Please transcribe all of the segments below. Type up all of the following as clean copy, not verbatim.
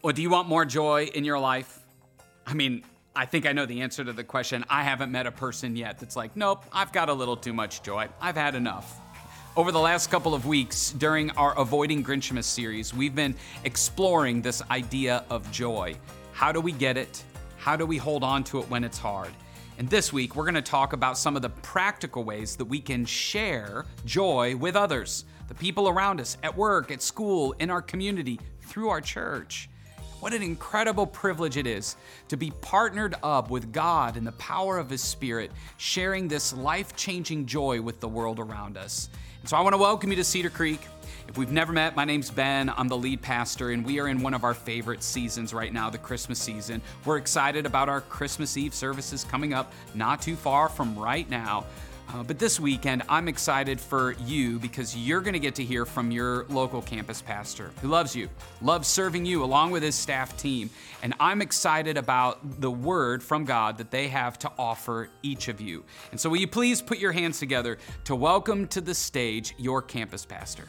Well, do you want more joy in your life? I think I know the answer to the question. I haven't met a person yet that's like, nope, I've got a little too much joy. I've had enough. Over the last couple of weeks during our Avoiding Grinchmas series, we've been exploring this idea of joy. How do we get it? How do we hold on to it when it's hard? And this week, we're going to talk about some of the practical ways that we can share joy with others, the people around us, at work, at school, in our community, through our church. What an incredible privilege it is to be partnered up with God in the power of His Spirit, sharing this life-changing joy with the world around us. And so I want to welcome you to Cedar Creek. If we've never met, my name's Ben. I'm the lead pastor, and we are in one of our favorite seasons right now, the Christmas season. We're excited about our Christmas Eve services coming up not too far from right now. But this weekend, I'm excited for you because you're going to get to hear from your local campus pastor who loves you, loves serving you along with his staff team. And I'm excited about the word from God that they have to offer each of you. And so will you please put your hands together to welcome to the stage your campus pastor.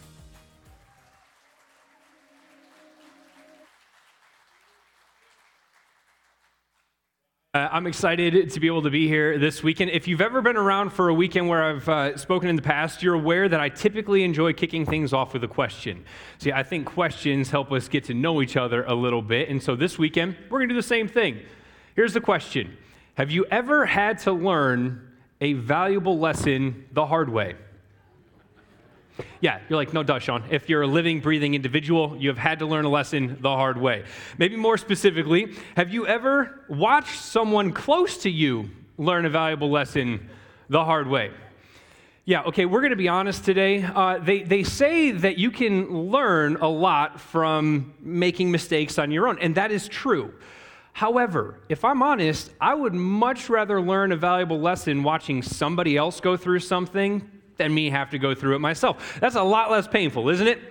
I'm excited to be able to be here this weekend. If you've ever been around for a weekend where I've spoken in the past, you're aware that I typically enjoy kicking things off with a question. See, I think questions help us get to know each other a little bit, and so this weekend, we're going to do the same thing. Here's the question. Have you ever had to learn a valuable lesson the hard way? Yeah, you're like, no duh, Sean. If you're a living, breathing individual, you have had to learn a lesson the hard way. Maybe more specifically, have you ever watched someone close to you learn a valuable lesson the hard way? Yeah, okay, we're going to be honest today. They say that you can learn a lot from making mistakes on your own, and that is true. However, if I'm honest, I would much rather learn a valuable lesson watching somebody else go through something than me have to go through it myself. That's a lot less painful, isn't it?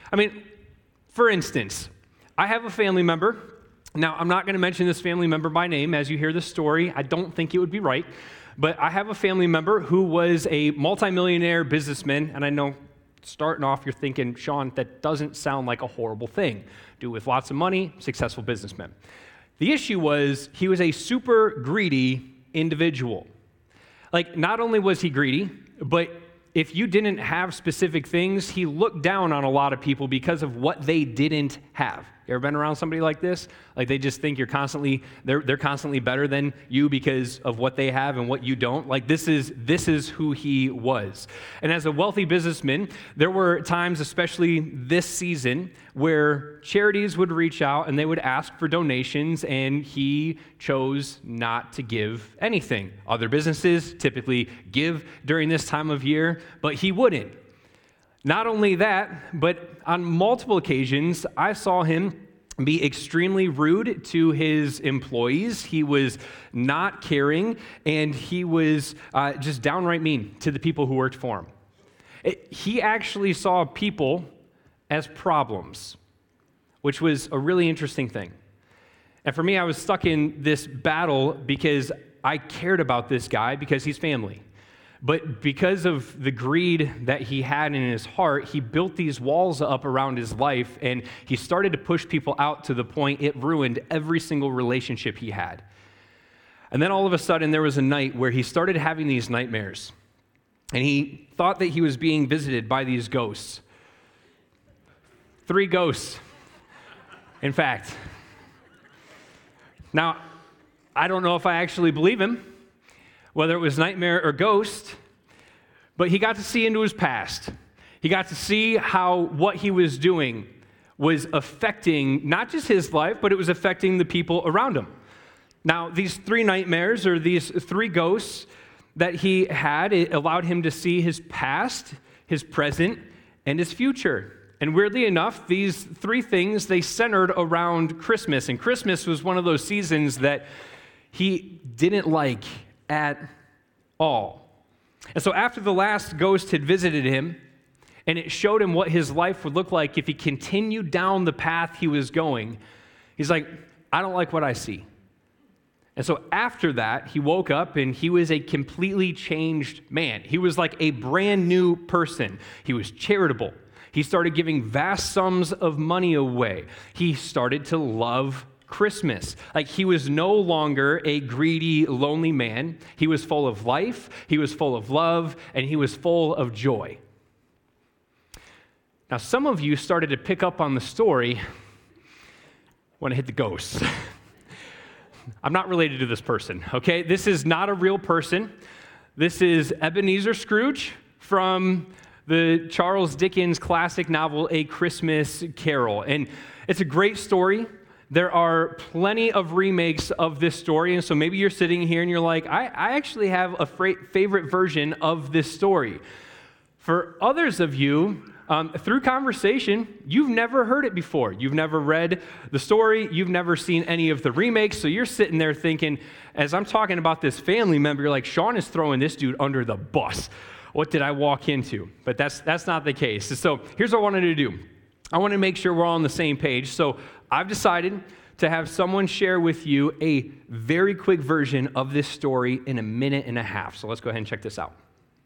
For instance, I have a family member. Now, I'm not going to mention this family member by name as you hear the story. I don't think it would be right. But I have a family member who was a multimillionaire businessman, and I know starting off you're thinking, Sean, that doesn't sound like a horrible thing. Dude with lots of money, successful businessman. The issue was he was a super greedy individual. Not only was he greedy, but if you didn't have specific things, he looked down on a lot of people because of what they didn't have. You ever been around somebody like this? They just think they're constantly better than you because of what they have and what you don't. This is who he was. And as a wealthy businessman, there were times, especially this season, where charities would reach out and they would ask for donations, and he chose not to give anything. Other businesses typically give during this time of year, but he wouldn't. Not only that, but on multiple occasions, I saw him be extremely rude to his employees. He was not caring, and he was just downright mean to the people who worked for him. He actually saw people as problems, which was a really interesting thing. And for me, I was stuck in this battle because I cared about this guy because he's family. But because of the greed that he had in his heart, he built these walls up around his life, and he started to push people out to the point it ruined every single relationship he had. And then all of a sudden, there was a night where he started having these nightmares, and he thought that he was being visited by these ghosts. 3 ghosts, in fact. Now, I don't know if I actually believe him, whether it was nightmare or ghost, but he got to see into his past. He got to see how what he was doing was affecting not just his life, but it was affecting the people around him. Now, these 3 nightmares, or these 3 ghosts that he had, it allowed him to see his past, his present, and his future. And weirdly enough, these 3 things, they centered around Christmas. And Christmas was one of those seasons that he didn't like at all. And so after the last ghost had visited him, and it showed him what his life would look like if he continued down the path he was going, he's like, I don't like what I see. And so after that, he woke up and he was a completely changed man. He was like a brand new person. He was charitable. He started giving vast sums of money away. He started to love Christmas. Like, he was no longer a greedy, lonely man. He was full of life, he was full of love, and he was full of joy. Now, some of you started to pick up on the story when it hit the ghosts. I'm not related to this person, okay? This is not a real person. This is Ebenezer Scrooge from the Charles Dickens classic novel, A Christmas Carol. And it's a great story. There are plenty of remakes of this story, and so maybe you're sitting here and you're like, I actually have a favorite version of this story. For others of you, through conversation, you've never heard it before. You've never read the story. You've never seen any of the remakes. So you're sitting there thinking, as I'm talking about this family member, you're like, Sean is throwing this dude under the bus. What did I walk into? But that's not the case. So here's what I wanted to do. I want to make sure we're all on the same page. So I've decided to have someone share with you a very quick version of this story in a minute and a half. So let's go ahead and check this out.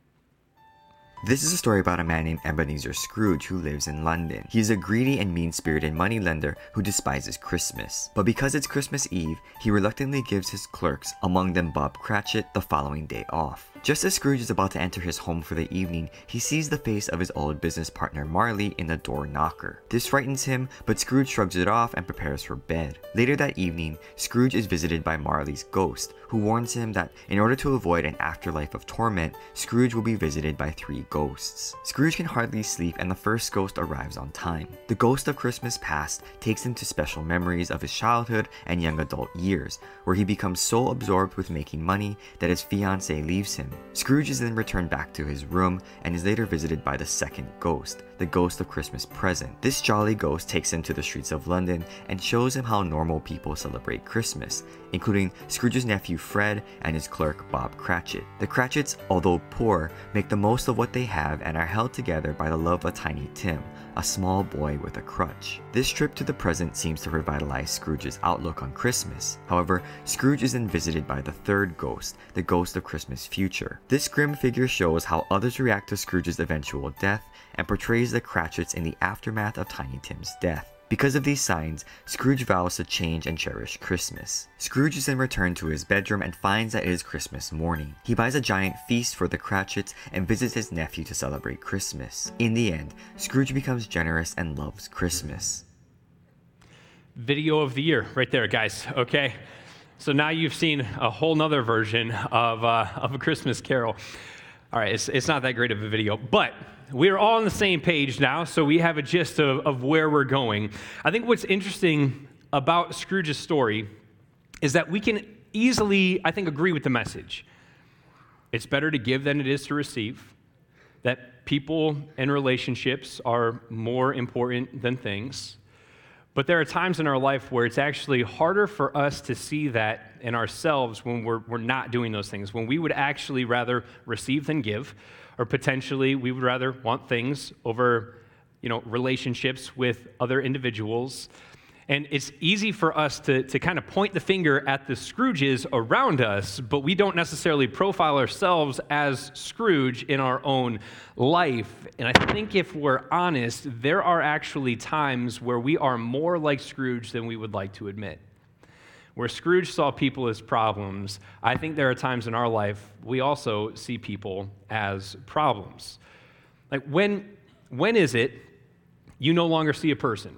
This is a story about a man named Ebenezer Scrooge who lives in London. He's a greedy and mean-spirited moneylender who despises Christmas. But because it's Christmas Eve, he reluctantly gives his clerks, among them Bob Cratchit, the following day off. Just as Scrooge is about to enter his home for the evening, he sees the face of his old business partner Marley in the door knocker. This frightens him, but Scrooge shrugs it off and prepares for bed. Later that evening, Scrooge is visited by Marley's ghost, who warns him that in order to avoid an afterlife of torment, Scrooge will be visited by 3 ghosts. Scrooge can hardly sleep, and the first ghost arrives on time. The ghost of Christmas past takes him to special memories of his childhood and young adult years, where he becomes so absorbed with making money that his fiancée leaves him. Scrooge is then returned back to his room and is later visited by the second ghost, the ghost of Christmas present. This jolly ghost takes him to the streets of London and shows him how normal people celebrate Christmas, including Scrooge's nephew Fred and his clerk Bob Cratchit. The Cratchits, although poor, make the most of what they have and are held together by the love of Tiny Tim, a small boy with a crutch. This trip to the present seems to revitalize Scrooge's outlook on Christmas. However, Scrooge is then visited by the third ghost, the ghost of Christmas future. This grim figure shows how others react to Scrooge's eventual death and portrays the Cratchits in the aftermath of Tiny Tim's death. Because of these signs, Scrooge vows to change and cherish Christmas. Scrooge is then returned to his bedroom and finds that it is Christmas morning. He buys a giant feast for the Cratchits and visits his nephew to celebrate Christmas. In the end, Scrooge becomes generous and loves Christmas. Video of the year right there, guys, okay? So now you've seen a whole nother version of A Christmas Carol. All right, it's not that great of a video, but we're all on the same page now, so we have a gist of where we're going. I think what's interesting about Scrooge's story is that we can easily, I think, agree with the message. It's better to give than it is to receive, that people and relationships are more important than things. But there are times in our life where it's actually harder for us to see that in ourselves when we're not doing those things, when we would actually rather receive than give, or potentially we would rather want things over, relationships with other individuals. And it's easy for us to kind of point the finger at the Scrooges around us, but we don't necessarily profile ourselves as Scrooge in our own life. And I think if we're honest, there are actually times where we are more like Scrooge than we would like to admit. Where Scrooge saw people as problems, I think there are times in our life we also see people as problems. Like when is it you no longer see a person?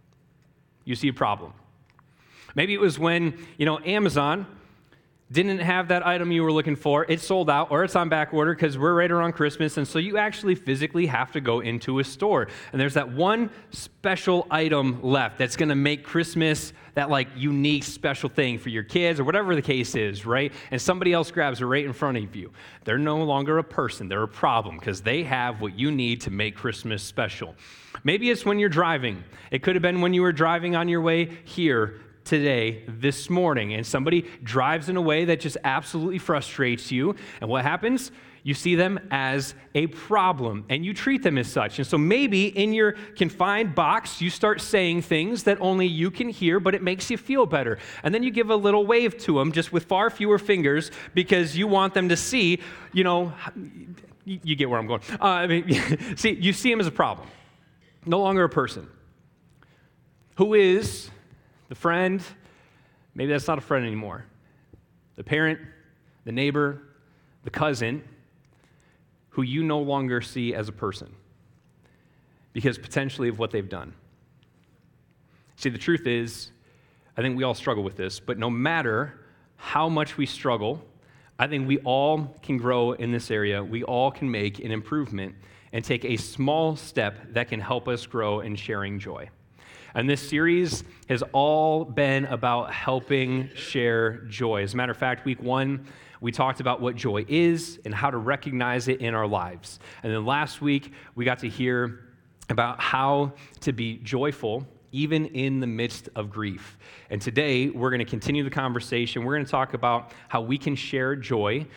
You see a problem. Maybe it was when, Amazon didn't have that item you were looking for, it's sold out, or it's on back order because we're right around Christmas, and so you actually physically have to go into a store. And there's that one special item left that's going to make Christmas that unique special thing for your kids or whatever the case is, right? And somebody else grabs it right in front of you. They're no longer a person, they're a problem because they have what you need to make Christmas special. Maybe it's when you're driving. It could have been when you were driving on your way here today, this morning, and somebody drives in a way that just absolutely frustrates you. And what happens? You see them as a problem, and you treat them as such. And so maybe in your confined box, you start saying things that only you can hear, but it makes you feel better. And then you give a little wave to them, just with far fewer fingers, because you want them to see, you get where I'm going. See, you see them as a problem. no longer a person. Who is the friend? Maybe that's not a friend anymore. The parent, the neighbor, the cousin, who you no longer see as a person because potentially of what they've done. See, the truth is, I think we all struggle with this, but no matter how much we struggle, I think we all can grow in this area. We all can make an improvement and take a small step that can help us grow in sharing joy. And this series has all been about helping share joy. As a matter of fact, week 1, we talked about what joy is and how to recognize it in our lives. And then last week, we got to hear about how to be joyful even in the midst of grief. And today, we're going to continue the conversation. We're going to talk about how we can share joy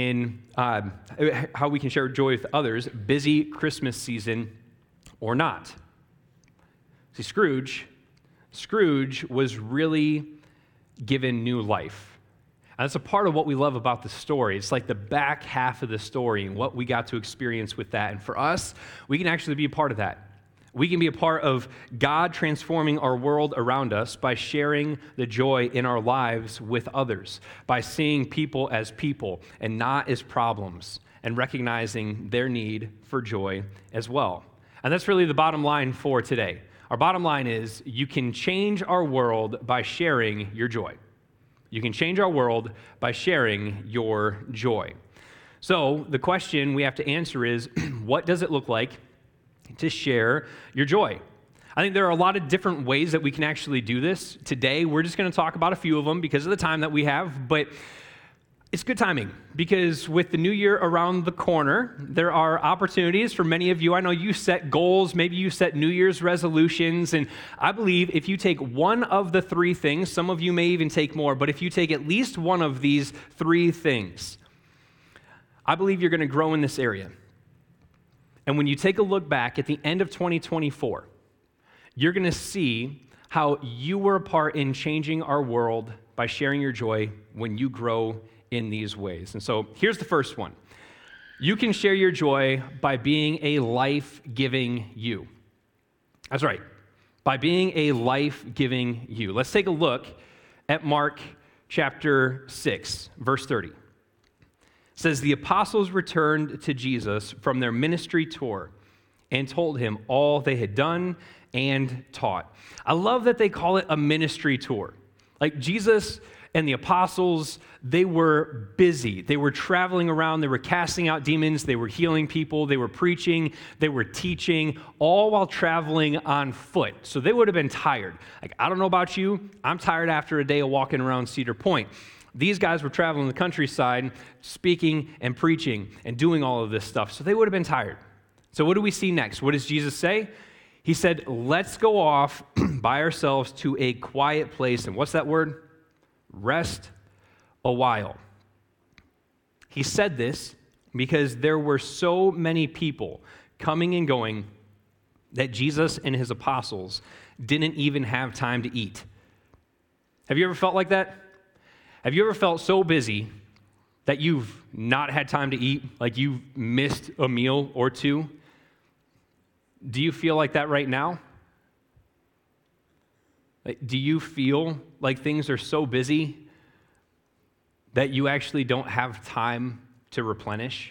how we can share joy with others, busy Christmas season or not. See, Scrooge was really given new life. And that's a part of what we love about the story. It's like the back half of the story and what we got to experience with that. And for us, we can actually be a part of that. We can be a part of God transforming our world around us by sharing the joy in our lives with others, by seeing people as people and not as problems, and recognizing their need for joy as well. And that's really the bottom line for today. Our bottom line is you can change our world by sharing your joy. You can change our world by sharing your joy. So the question we have to answer is, what does it look like to share your joy? I think there are a lot of different ways that we can actually do this. Today, we're just going to talk about a few of them because of the time that we have, but it's good timing because with the new year around the corner, there are opportunities for many of you. I know you set goals, maybe you set New Year's resolutions, and I believe if you take one of the 3 things, some of you may even take more, but if you take at least one of these 3 things, I believe you're going to grow in this area. And when you take a look back at the end of 2024, you're going to see how you were a part in changing our world by sharing your joy when you grow in these ways. And so here's the first one. You can share your joy by being a life-giving you. That's right, by being a life-giving you. Let's take a look at Mark chapter 6, verse 30. It says, the apostles returned to Jesus from their ministry tour and told him all they had done and taught. I love that they call it a ministry tour. Like Jesus and the apostles, they were busy. They were traveling around. They were casting out demons. They were healing people. They were preaching. They were teaching, all while traveling on foot. So they would have been tired. Like, I don't know about you. I'm tired after a day of walking around Cedar Point. These guys were traveling the countryside, speaking and preaching and doing all of this stuff. So they would have been tired. So what do we see next? What does Jesus say? He said, let's go off by ourselves to a quiet place. And what's that word? Rest a while. He said this because there were so many people coming and going that Jesus and his apostles didn't even have time to eat. Have you ever felt like that? Have you ever felt so busy that you've not had time to eat, like you've missed a meal or two? Do you feel like that right now? Do you feel like things are so busy that you actually don't have time to replenish?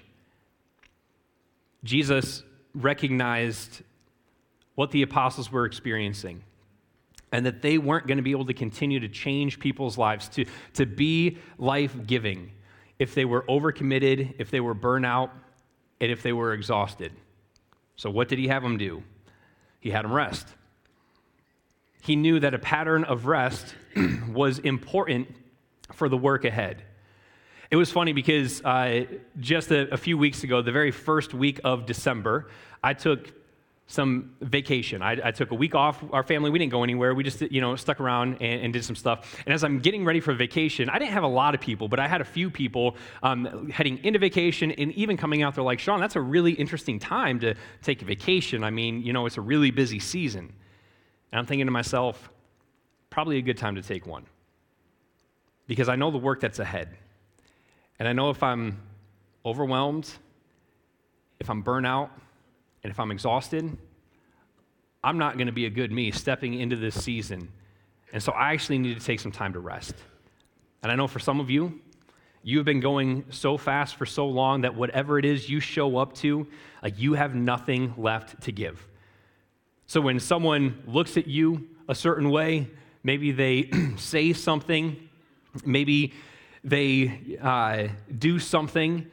Jesus recognized what the apostles were experiencing and that they weren't going to be able to continue to change people's lives, to be life-giving if they were overcommitted, if they were burnt out, and if they were exhausted. So what did he have them do? He had them rest. He knew that a pattern of rest was important for the work ahead. It was funny because just a few weeks ago, the very first week of December, I took some vacation. I took a week off. Our family, we didn't go anywhere. We just, stuck around and did some stuff. And as I'm getting ready for vacation, I didn't have a lot of people, but I had a few people heading into vacation and even coming out. They're like, Sean, that's a really interesting time to take a vacation. I mean, it's a really busy season. And I'm thinking to myself, probably a good time to take one. Because I know the work that's ahead. And I know if I'm overwhelmed, if I'm burnt out, and if I'm exhausted, I'm not going to be a good me stepping into this season. And so I actually need to take some time to rest. And I know for some of you, you've been going so fast for so long that whatever it is you show up to, like you have nothing left to give. So when someone looks at you a certain way, maybe they say something, maybe they do something,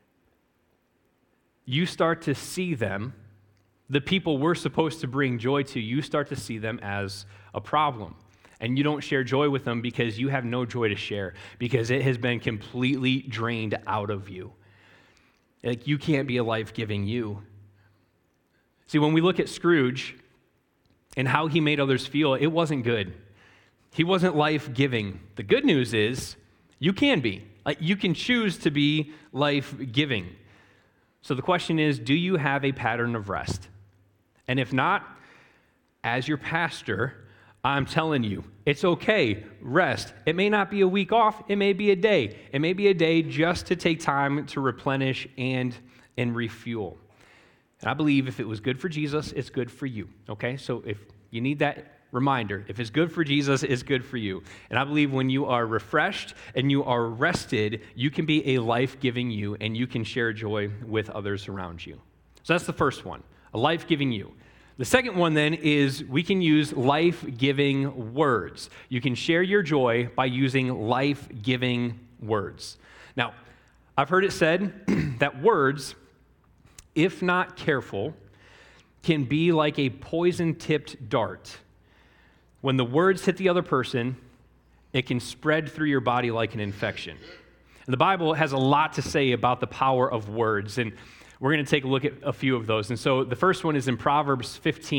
you start to see them, the people we're supposed to bring joy to, you start to see them as a problem. And you don't share joy with them because you have no joy to share, because it has been completely drained out of you. Like, you can't be a life-giving you. See, when we look at Scrooge and how he made others feel, it wasn't good. He wasn't life-giving. The good news is you can be. Like, you can choose to be life-giving. So the question is, do you have a pattern of rest? And if not, as your pastor, I'm telling you, it's okay, rest. It may not be a week off, it may be a day. It may be a day just to take time to replenish and refuel. And I believe if it was good for Jesus, it's good for you, okay? So if you need that reminder, if it's good for Jesus, it's good for you. And I believe when you are refreshed and you are rested, you can be a life-giving you, and you can share joy with others around you. So that's the first one, a life-giving you. The second one then is we can use life-giving words. You can share your joy by using life-giving words. Now, I've heard it said that words, if not careful, can be like a poison-tipped dart. When the words hit the other person, it can spread through your body like an infection. And the Bible has a lot to say about the power of words, and we're going to take a look at a few of those. And so the first one is in Proverbs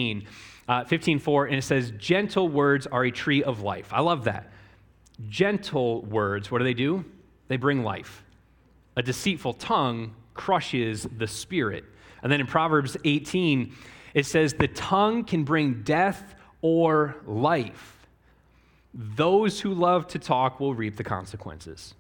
15:4, and it says, gentle words are a tree of life. I love that. Gentle words, what do? They bring life. A deceitful tongue crushes the spirit. And then in Proverbs 18, it says, the tongue can bring death or life. Those who love to talk will reap the consequences.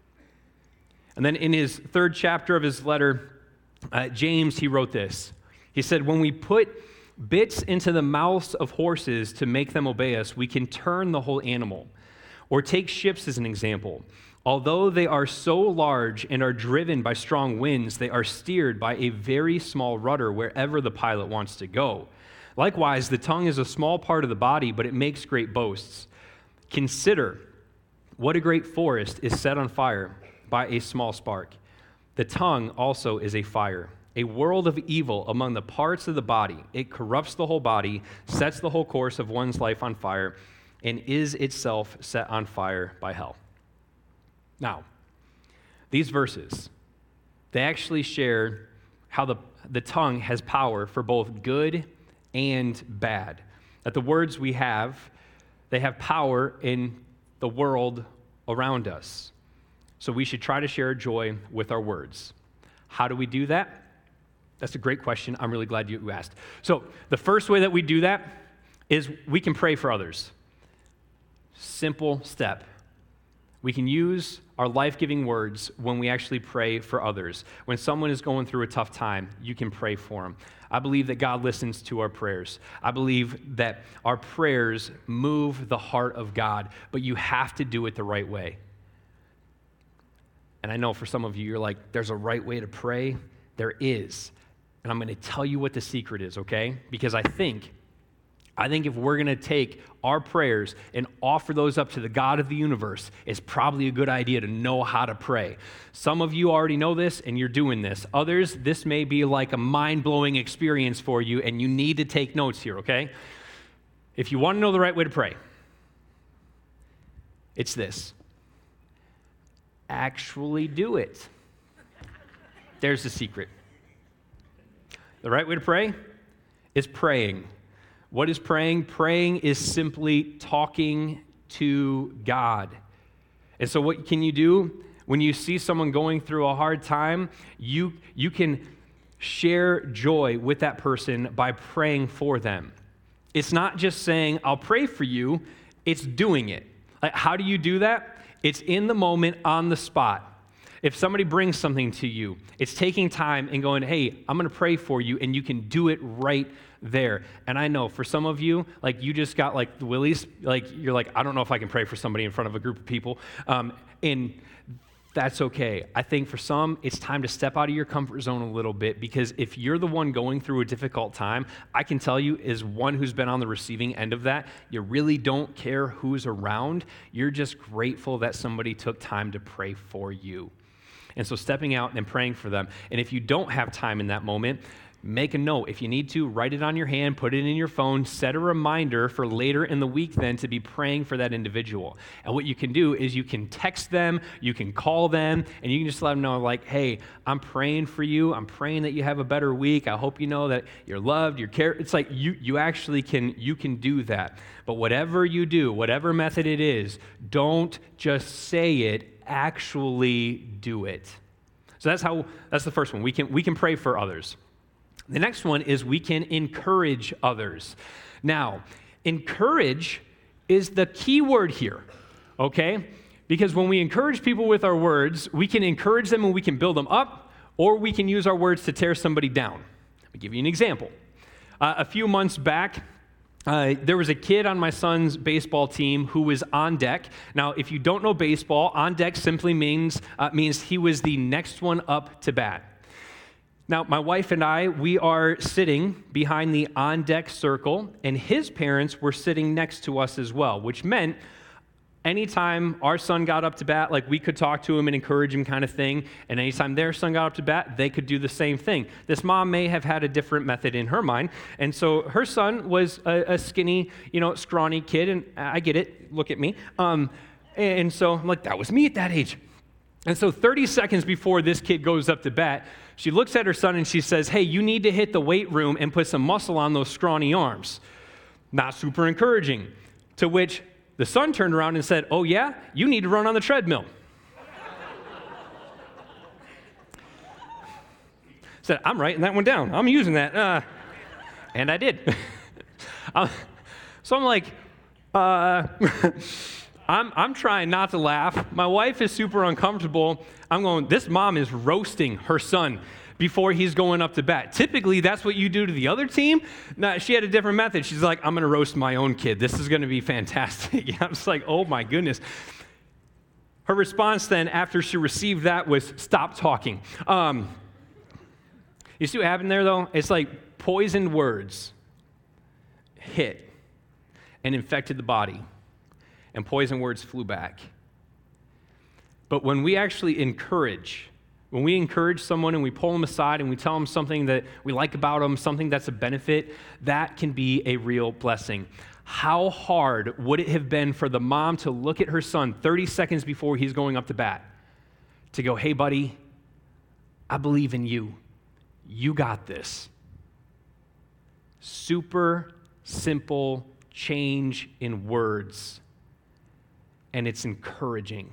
And then in his third chapter of his letter, James, he wrote this. He said, when we put bits into the mouths of horses to make them obey us, we can turn the whole animal. Or take ships as an example. Although they are so large and are driven by strong winds, they are steered by a very small rudder wherever the pilot wants to go. Likewise, the tongue is a small part of the body, but it makes great boasts. Consider what a great forest is set on fire by a small spark. The tongue also is a fire, a world of evil among the parts of the body. It corrupts the whole body, sets the whole course of one's life on fire, and is itself set on fire by hell. Now, these verses, they actually share how the tongue has power for both good and bad. That the words we have, they have power in the world around us. So we should try to share joy with our words. How do we do that? That's a great question. I'm really glad you asked. So the first way that we do that is we can pray for others. Simple step. We can use our life-giving words when we actually pray for others. When someone is going through a tough time, you can pray for them. I believe that God listens to our prayers. I believe that our prayers move the heart of God, but you have to do it the right way. And I know for some of you, you're like, there's a right way to pray. There is. And I'm going to tell you what the secret is, okay? Because I think if we're going to take our prayers and offer those up to the God of the universe, it's probably a good idea to know how to pray. Some of you already know this, and you're doing this. Others, this may be like a mind-blowing experience for you, and you need to take notes here, okay? If you want to know the right way to pray, it's this. Actually do it. There's the secret. The right way to pray is praying. What is praying? Praying is simply talking to God. And so what can you do when you see someone going through a hard time? You can share joy with that person by praying for them. It's not just saying, I'll pray for you. It's doing it. Like, how do you do that? It's in the moment, on the spot. If somebody brings something to you, it's taking time and going, hey, I'm going to pray for you, and you can do it right there. And I know for some of you, like you just got like the willies, like you're like, I don't know if I can pray for somebody in front of a group of people. And that's okay. I think for some, it's time to step out of your comfort zone a little bit, because if you're the one going through a difficult time, I can tell you, as one who's been on the receiving end of that, you really don't care who's around. You're just grateful that somebody took time to pray for you. And so stepping out and praying for them. And if you don't have time in that moment, make a note. If you need to, write it on your hand, put it in your phone, set a reminder for later in the week then to be praying for that individual. And what you can do is you can text them, you can call them, and you can just let them know, like, hey, I'm praying for you. I'm praying that you have a better week. I hope you know that you're loved, you're cared. It's like you actually can do that. But whatever you do, whatever method it is, don't just say it, actually do it. So that's the first one. We can pray for others. The next one is we can encourage others. Now, encourage is the key word here, okay? Because when we encourage people with our words, we can encourage them and we can build them up, or we can use our words to tear somebody down. I'll give you an example. A few months back, there was a kid on my son's baseball team who was on deck. Now, if you don't know baseball, on deck simply means he was the next one up to bat. Now, my wife and I, we are sitting behind the on-deck circle, and his parents were sitting next to us as well, which meant anytime our son got up to bat, like we could talk to him and encourage him kind of thing, and anytime their son got up to bat, they could do the same thing. This mom may have had a different method in her mind, and so her son was a skinny, scrawny kid, and I get it, look at me. And so I'm like, that was me at that age. And so 30 seconds before this kid goes up to bat, she looks at her son and she says, hey, you need to hit the weight room and put some muscle on those scrawny arms. Not super encouraging. To which the son turned around and said, oh yeah, you need to run on the treadmill. Said, I'm writing that one down. I'm using that. And I did. So I'm like, I'm trying not to laugh. My wife is super uncomfortable. I'm going, this mom is roasting her son before he's going up to bat. Typically, that's what you do to the other team. No, she had a different method. She's like, I'm going to roast my own kid. This is going to be fantastic. I was like, oh my goodness. Her response then, after she received that, was stop talking. You see what happened there, though? It's like poisoned words hit and infected the body, and poison words flew back. But when we actually encourage someone and we pull them aside and we tell them something that we like about them, something that's a benefit, that can be a real blessing. How hard would it have been for the mom to look at her son 30 seconds before he's going up to bat to go, hey, buddy, I believe in you. You got this. Super simple change in words, and it's encouraging.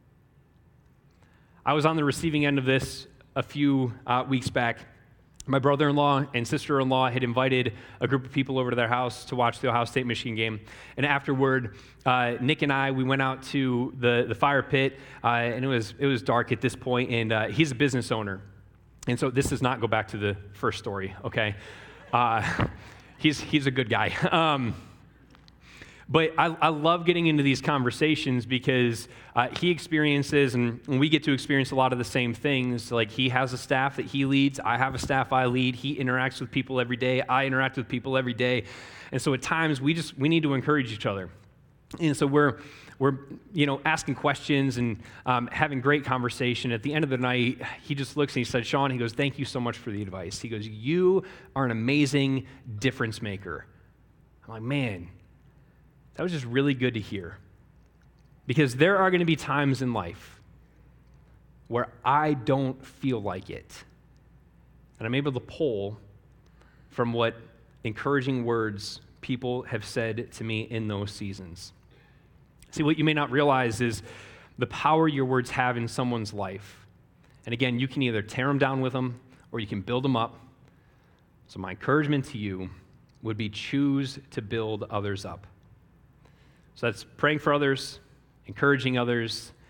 I was on the receiving end of this a few weeks back. My brother-in-law and sister-in-law had invited a group of people over to their house to watch the Ohio State-Michigan game. And afterward, Nick and I, we went out to the fire pit, and it was dark at this point, and he's a business owner. And so this does not go back to the first story, okay? He's a good guy. But I love getting into these conversations because he experiences, and we get to experience a lot of the same things. Like, he has a staff that he leads. I have a staff I lead. He interacts with people every day. I interact with people every day. And so at times, we need to encourage each other. And so we're asking questions and having great conversation. At the end of the night, he just looks and he said, Sean, he goes, thank you so much for the advice. He goes, you are an amazing difference maker. I'm like, man, that was just really good to hear. Because there are going to be times in life where I don't feel like it. And I'm able to pull from what encouraging words people have said to me in those seasons. See, what you may not realize is the power your words have in someone's life. And again, you can either tear them down with them or you can build them up. So my encouragement to you would be choose to build others up. So that's praying for others, encouraging others,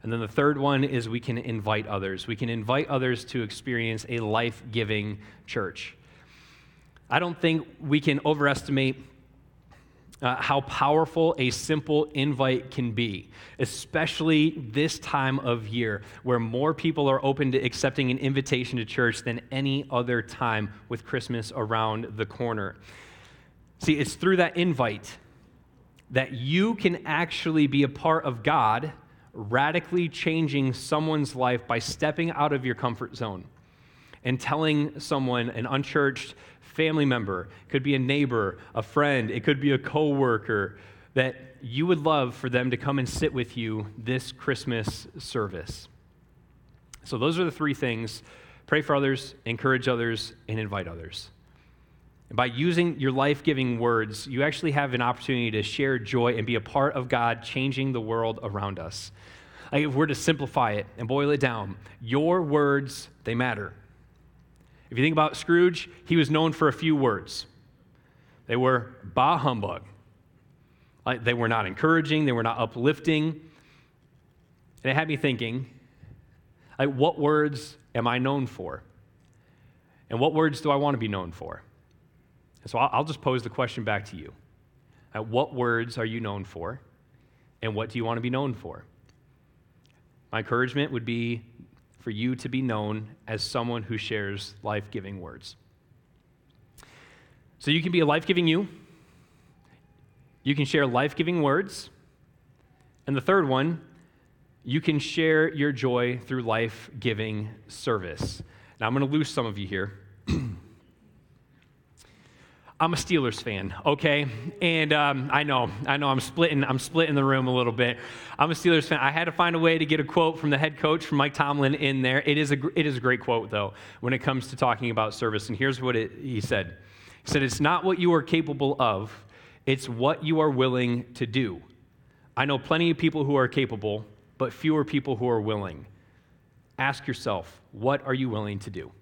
And then the third one is we can invite others. We can invite others to experience a life-giving church. I don't think we can overestimate how powerful a simple invite can be, especially this time of year where more people are open to accepting an invitation to church than any other time with Christmas around the corner. See, it's through that invite that you can actually be a part of God radically changing someone's life by stepping out of your comfort zone and telling someone, an unchurched family member, could be a neighbor, a friend, it could be a coworker, that you would love for them to come and sit with you this Christmas service. So those are the three things: pray for others, encourage others, and invite others. And by using your life-giving words, you actually have an opportunity to share joy and be a part of God changing the world around us. Like, if we're to simplify it and boil it down, your words, they matter. If you think about Scrooge, he was known for a few words. They were bah humbug. Like, they were not encouraging, they were not uplifting. And it had me thinking, like, what words am I known for? And what words do I want to be known for? And so I'll just pose the question back to you. What words are you known for? And what do you want to be known for? My encouragement would be for you to be known as someone who shares life-giving words. So you can be a life-giving you. You can share life-giving words. And the third one, you can share your joy through life-giving service. Now, I'm going to lose some of you here. I'm a Steelers fan, okay? And I know, I'm splitting the room a little bit. I'm a Steelers fan. I had to find a way to get a quote from the head coach, from Mike Tomlin, in there. It is a great quote, though, when it comes to talking about service. And here's what he said. He said, "It's not what you are capable of, it's what you are willing to do. I know plenty of people who are capable, but fewer people who are willing. Ask yourself, what are you willing to do?"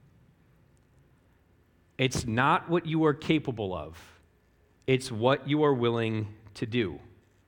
It's not what you are capable of. It's what you are willing to do.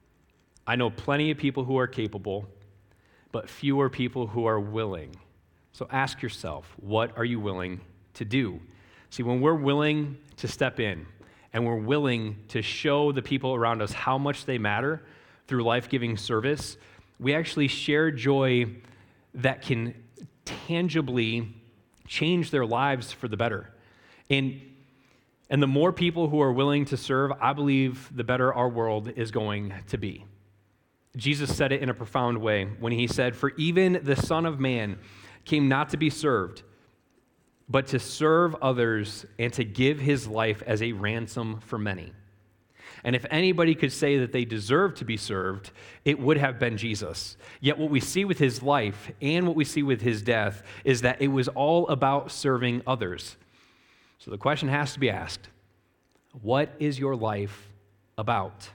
I know plenty of people who are capable, but fewer people who are willing. So ask yourself, what are you willing to do? See, when we're willing to step in and we're willing to show the people around us how much they matter through life-giving service, we actually share joy that can tangibly change their lives for the better. And the more people who are willing to serve, I believe the better our world is going to be. Jesus said it in a profound way when he said, "For even the Son of Man came not to be served, but to serve others and to give his life as a ransom for many." And if anybody could say that they deserve to be served, it would have been Jesus. Yet what we see with his life and what we see with his death is that it was all about serving others. So the question has to be asked, what is your life about?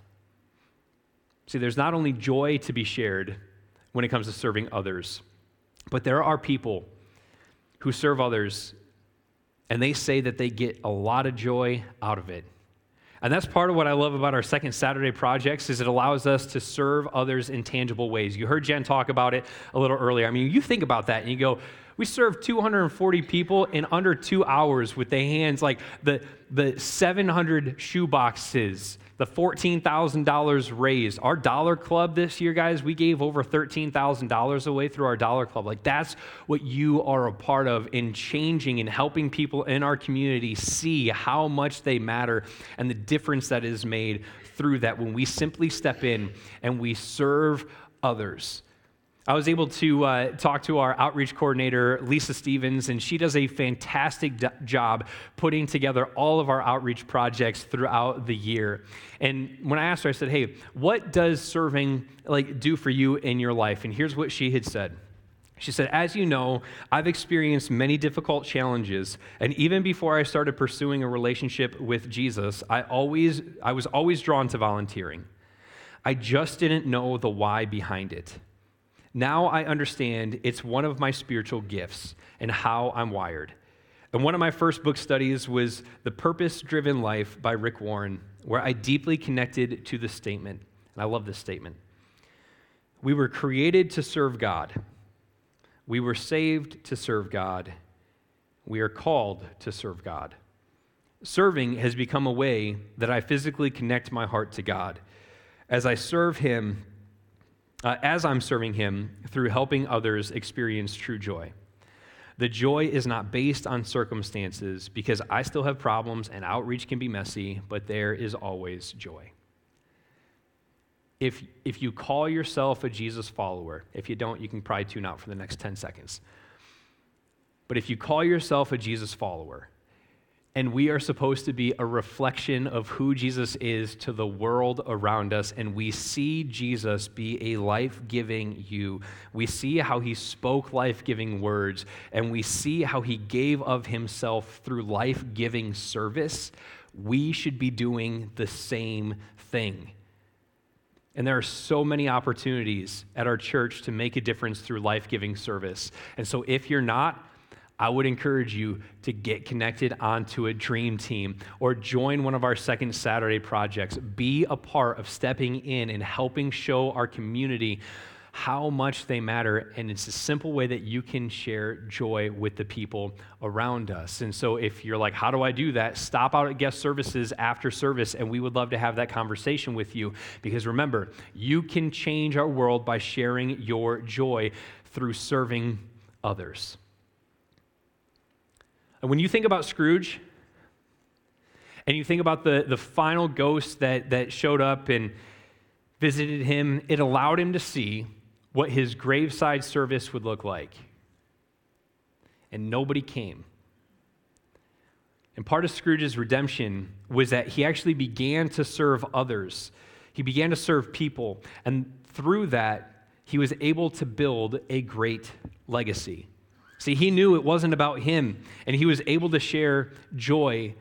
See, there's not only joy to be shared when it comes to serving others, but there are people who serve others and they say that they get a lot of joy out of it. And that's part of what I love about our Second Saturday projects, is it allows us to serve others in tangible ways. You heard Jen talk about it a little earlier. I mean, you think about that and you go, we served 240 people in under 2 hours with the hands, like the 700 shoe boxes, the $14,000 raised. Our Dollar Club this year, guys, we gave over $13,000 away through our Dollar Club. Like, that's what you are a part of in changing and helping people in our community see how much they matter and the difference that is made through that when we simply step in and we serve others. I was able to talk to our outreach coordinator, Lisa Stevens, and she does a fantastic job putting together all of our outreach projects throughout the year. And when I asked her, I said, "Hey, what does serving do for you in your life?" And here's what she had said. She said, "As you know, I've experienced many difficult challenges, and even before I started pursuing a relationship with Jesus, I was always drawn to volunteering. I just didn't know the why behind it. Now I understand it's one of my spiritual gifts and how I'm wired." And one of my first book studies was The Purpose-Driven Life by Rick Warren, where I deeply connected to the statement, and I love this statement: We were created to serve God. We were saved to serve God. We are called to serve God. Serving has become a way that I physically connect my heart to God as I serve Him, as I'm serving Him through helping others experience true joy. The joy is not based on circumstances because I still have problems and outreach can be messy, but there is always joy. If you call yourself a Jesus follower, if you don't, you can probably tune out for the next 10 seconds. But if you call yourself a Jesus follower, and we are supposed to be a reflection of who Jesus is to the world around us, and we see Jesus be a life-giving you. We see how He spoke life-giving words, and we see how He gave of Himself through life-giving service. We should be doing the same thing. And there are so many opportunities at our church to make a difference through life-giving service. And so if you're not, I would encourage you to get connected onto a dream team or join one of our Second Saturday projects. Be a part of stepping in and helping show our community how much they matter. And it's a simple way that you can share joy with the people around us. And so if you're like, how do I do that? Stop out at guest services after service, and we would love to have that conversation with you. Because remember, you can change our world by sharing your joy through serving others. And when you think about Scrooge, and you think about the final ghost that showed up and visited him, it allowed him to see what his graveside service would look like. And nobody came. And part of Scrooge's redemption was that he actually began to serve others. He began to serve people. And through that, he was able to build a great legacy. See, he knew it wasn't about him, and he was able to share joy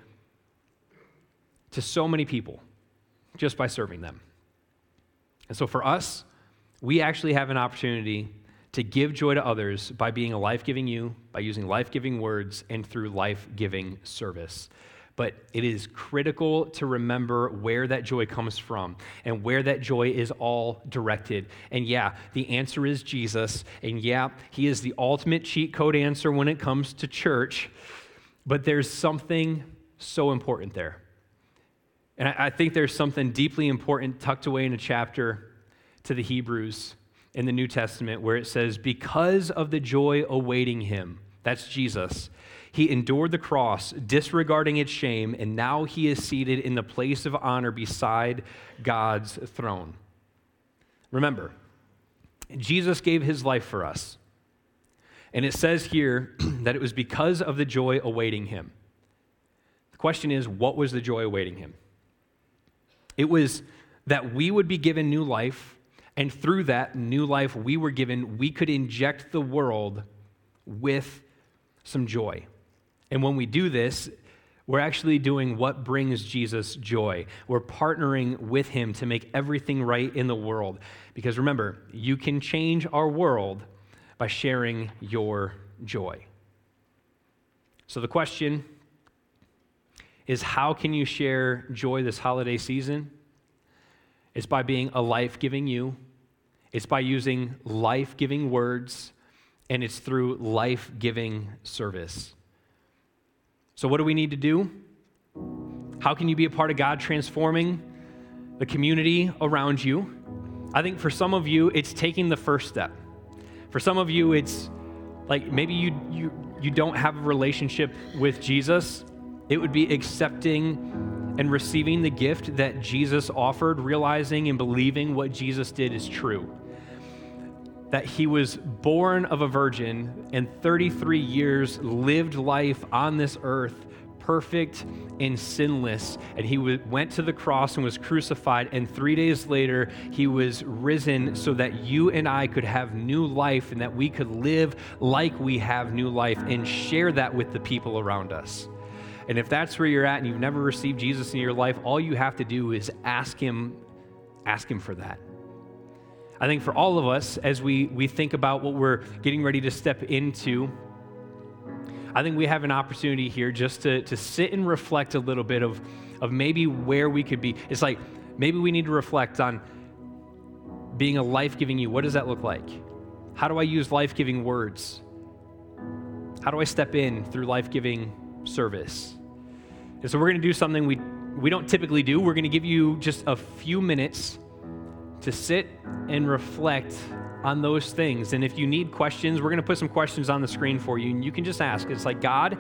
to so many people just by serving them. And so for us, we actually have an opportunity to give joy to others by being a life-giving you, by using life-giving words, and through life-giving service. But it is critical to remember where that joy comes from and where that joy is all directed. And yeah, the answer is Jesus. And yeah, He is the ultimate cheat code answer when it comes to church. But there's something so important there. And I think there's something deeply important tucked away in a chapter to the Hebrews in the New Testament where it says, because of the joy awaiting Him, that's Jesus, He endured the cross, disregarding its shame, and now He is seated in the place of honor beside God's throne. Remember, Jesus gave His life for us. And it says here that it was because of the joy awaiting Him. The question is, what was the joy awaiting Him? It was that we would be given new life, and through that new life we could inject the world with some joy. And when we do this, we're actually doing what brings Jesus joy. We're partnering with Him to make everything right in the world. Because remember, you can change our world by sharing your joy. So the question is, how can you share joy this holiday season? It's by being a life-giving you. It's by using life-giving words, and it's through life-giving service. So what do we need to do? How can you be a part of God transforming the community around you? I think for some of you, it's taking the first step. For some of you, it's like maybe you don't have a relationship with Jesus. It would be accepting and receiving the gift that Jesus offered, realizing and believing what Jesus did is true. That He was born of a virgin and 33 years lived life on this earth, perfect and sinless. And He went to the cross and was crucified. And 3 days later, He was risen so that you and I could have new life and that we could live like we have new life and share that with the people around us. And if that's where you're at and you've never received Jesus in your life, all you have to do is ask Him for that. I think for all of us, as we think about what we're getting ready to step into, I think we have an opportunity here just to sit and reflect a little bit of maybe where we could be. It's like maybe we need to reflect on being a life-giving you, what does that look like? How do I use life-giving words? How do I step in through life-giving service? And so we're going to do something we don't typically do. We're going to give you just a few minutes to sit and reflect on those things. And if you need questions, we're going to put some questions on the screen for you, and you can just ask. It's like, God,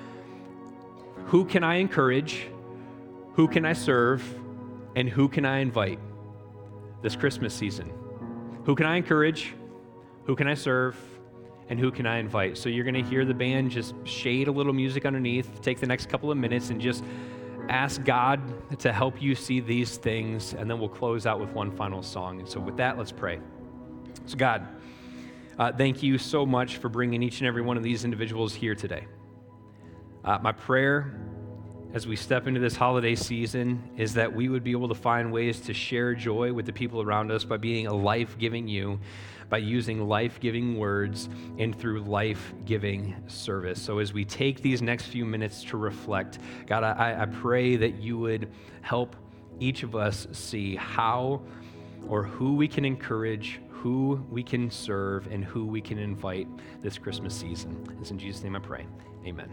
who can I encourage? Who can I serve? And who can I invite this Christmas season? Who can I encourage? Who can I serve? And who can I invite? So you're going to hear the band just shade a little music underneath. Take the next couple of minutes and just ask God to help you see these things, and then we'll close out with one final song. And so with that, let's pray. So God, thank you so much for bringing each and every one of these individuals here today. My prayer as we step into this holiday season is that we would be able to find ways to share joy with the people around us by being a life-giving you, by using life-giving words, and through life-giving service. So as we take these next few minutes to reflect, God, I pray that you would help each of us see how or who we can encourage, who we can serve, and who we can invite this Christmas season. It's in Jesus' name I pray. Amen.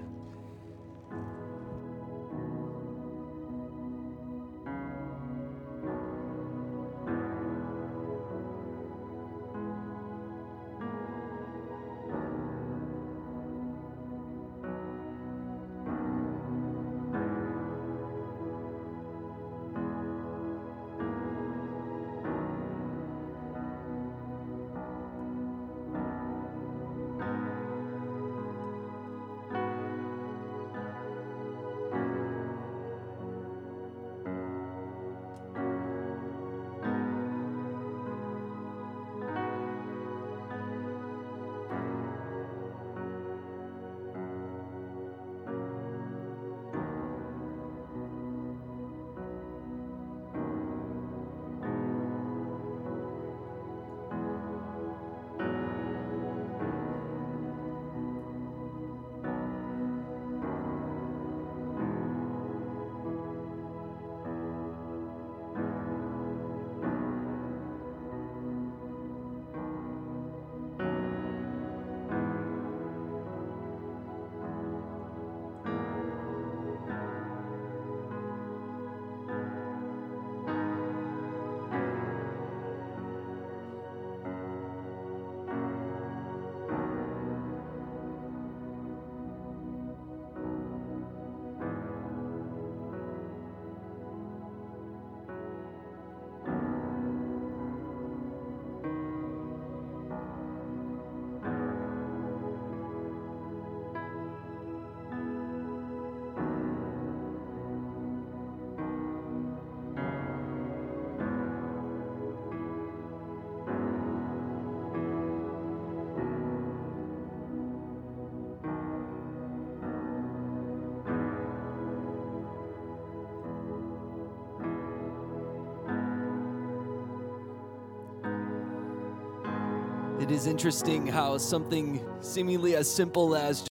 It is interesting how something seemingly as simple as